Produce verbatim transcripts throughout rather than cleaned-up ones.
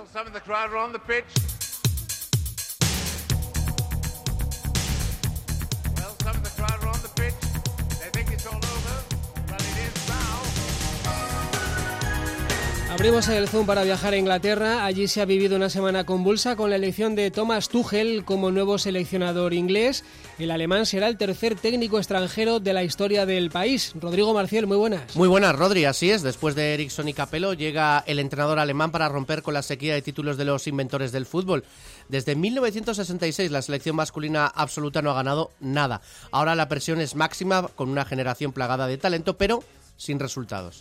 Well, some of the crowd are on the pitch. Well, some of the crowd are on the pitch. They think it's all over, but it is now. Abrimos el Zoom para viajar a Inglaterra. Allí se ha vivido una semana convulsa con la elección de Thomas Tuchel como nuevo seleccionador inglés. El alemán será el tercer técnico extranjero de la historia del país. Rodrigo Marcial, muy buenas. Muy buenas, Rodri, así es. Después de Eriksson y Capello llega el entrenador alemán para romper con la sequía de títulos de los inventores del fútbol. Desde mil novecientos sesenta y seis la selección masculina absoluta no ha ganado nada. Ahora la presión es máxima con una generación plagada de talento, pero sin resultados.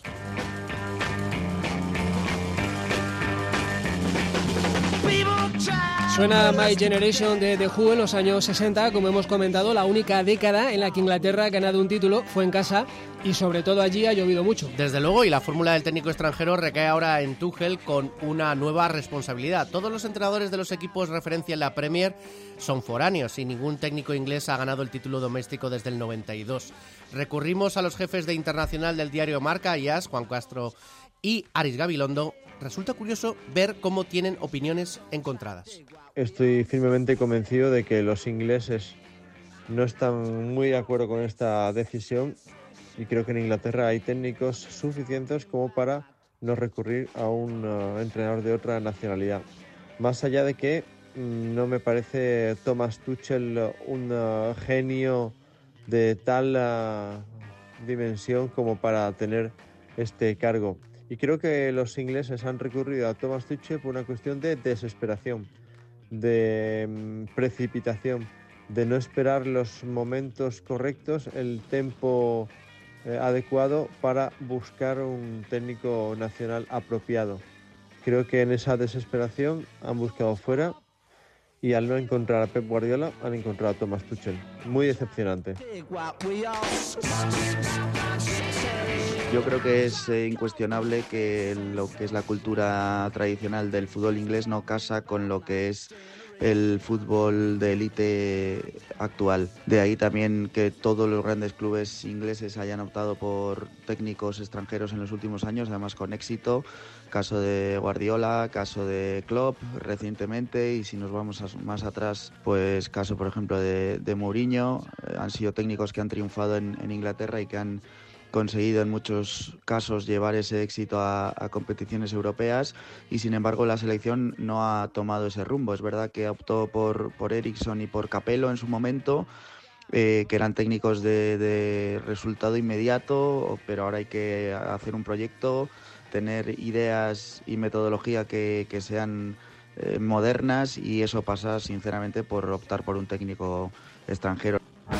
Suena My Generation de The Who en los años sesenta, como hemos comentado, la única década en la que Inglaterra ha ganado un título fue en casa y sobre todo allí ha llovido mucho. Desde luego, y la fórmula del técnico extranjero recae ahora en Tuchel con una nueva responsabilidad. Todos los entrenadores de los equipos referencia en la Premier son foráneos y ningún técnico inglés ha ganado el título doméstico desde el noventa y dos. Recurrimos a los jefes de Internacional del diario Marca, I A S, Juan Castro y Aris Gabilondo. Resulta curioso ver cómo tienen opiniones encontradas. Estoy firmemente convencido de que los ingleses no están muy de acuerdo con esta decisión y creo que en Inglaterra hay técnicos suficientes como para no recurrir a un uh, entrenador de otra nacionalidad. Más allá de que mm, no me parece Thomas Tuchel un uh, genio de tal uh, dimensión como para tener este cargo. Y creo que los ingleses han recurrido a Thomas Tuchel por una cuestión de desesperación, de um, precipitación, de no esperar los momentos correctos, el tiempo eh, adecuado para buscar un técnico nacional apropiado. Creo que en esa desesperación han buscado fuera y al no encontrar a Pep Guardiola han encontrado a Thomas Tuchel. Muy decepcionante. Yo creo que es eh, incuestionable que lo que es la cultura tradicional del fútbol inglés no casa con lo que es el fútbol de élite actual. De ahí también que todos los grandes clubes ingleses hayan optado por técnicos extranjeros en los últimos años, además con éxito. Caso de Guardiola, caso de Klopp recientemente, y si nos vamos a, más atrás, pues caso por ejemplo de, de Mourinho. Eh, han sido técnicos que han triunfado en, en Inglaterra y que han conseguido en muchos casos llevar ese éxito a, a competiciones europeas, y sin embargo la selección no ha tomado ese rumbo. Es verdad que optó por, por Eriksson y por Capello en su momento, eh, que eran técnicos de, de resultado inmediato, pero ahora hay que hacer un proyecto, tener ideas y metodología que, que sean eh, modernas, y eso pasa sinceramente por optar por un técnico extranjero.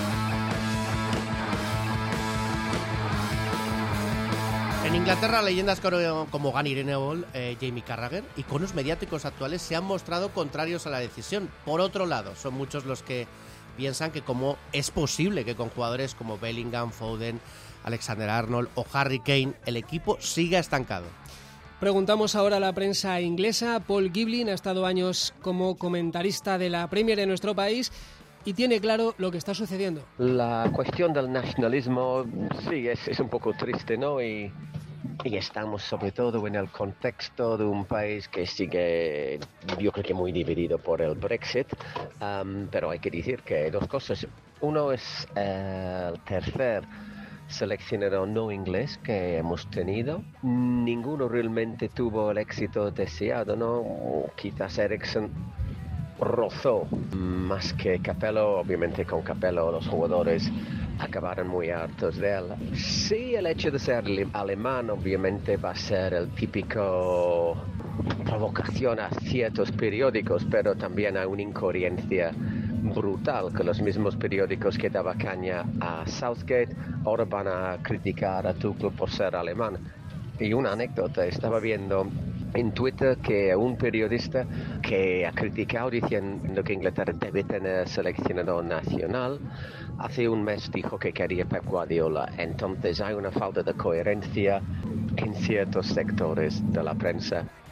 En Inglaterra, leyendas como Gary Neville, eh, Jamie Carragher, iconos mediáticos actuales, se han mostrado contrarios a la decisión. Por otro lado, son muchos los que piensan que cómo es posible que con jugadores como Bellingham, Foden, Alexander-Arnold o Harry Kane el equipo siga estancado. Preguntamos ahora a la prensa inglesa. Paul Giblin ha estado años como comentarista de la Premier en nuestro país y tiene claro lo que está sucediendo. La cuestión del nacionalismo sí es, es un poco triste, ¿no? Y, y estamos sobre todo en el contexto de un país que sigue, yo creo que muy dividido por el Brexit, um, pero hay que decir que dos cosas. Uno es eh, el tercer seleccionador no inglés que hemos tenido. Ninguno realmente tuvo el éxito deseado, ¿no? Quizás Eriksson rozó más que Capello. Obviamente con Capello los jugadores acabaron muy hartos de él. Sí, el hecho de ser alemán obviamente va a ser el típico provocación a ciertos periódicos, pero también hay una incoherencia brutal, que los mismos periódicos que daba caña a Southgate ahora van a criticar a Tuchel por ser alemán. Y una anécdota, estaba viendo en Twitter que un periodista que ha criticado diciendo que Inglaterra debe tener seleccionador nacional, hace un mes dijo que quería Pep Guardiola. Entonces hay una falta de coherencia en ciertos sectores de la prensa.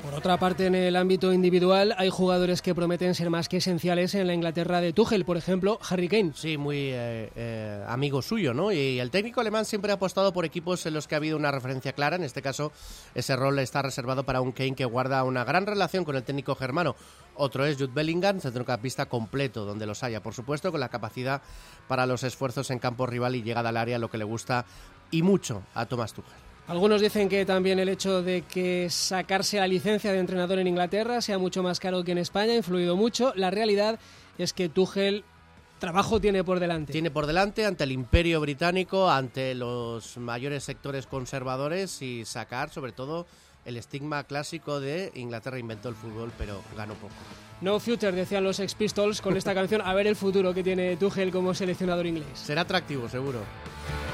Por otra parte, en el ámbito individual hay jugadores que prometen ser más que esenciales en la Inglaterra de Tuchel, por ejemplo, Harry Kane. Sí, muy eh, eh, amigo suyo, ¿no? Y el técnico alemán siempre ha apostado por equipos en los que ha habido una referencia clara. En este caso, ese rol está reservado para un Kane que guarda una gran relación con el técnico germano. Otro es Jude Bellingham, centrocampista completo, donde los haya, por supuesto, con la capacidad para los esfuerzos en campo rival y llegada al área, lo que le gusta y mucho a Thomas Tuchel. Algunos dicen que también el hecho de que sacarse la licencia de entrenador en Inglaterra sea mucho más caro que en España ha influido mucho. La realidad es que Tuchel trabajo tiene por delante. Tiene por delante ante el Imperio Británico, ante los mayores sectores conservadores y sacar sobre todo el estigma clásico de Inglaterra inventó el fútbol pero ganó poco. No future, decían los Sex Pistols con esta canción. A ver el futuro que tiene Tuchel como seleccionador inglés. Será atractivo, seguro.